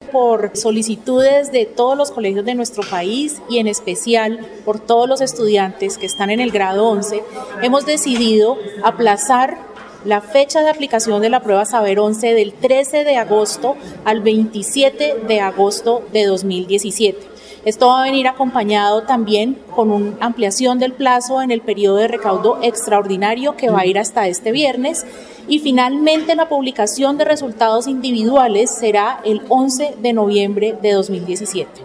por solicitudes de todos los colegios de nuestro país y en especial por todos los estudiantes que están en el grado 11, hemos decidido aplazar la fecha de aplicación de la prueba Saber 11 del 13 de agosto al 27 de agosto de 2017. Esto va a venir acompañado también con una ampliación del plazo en el periodo de recaudo extraordinario que va a ir hasta este viernes, y finalmente la publicación de resultados individuales será el 11 de noviembre de 2017.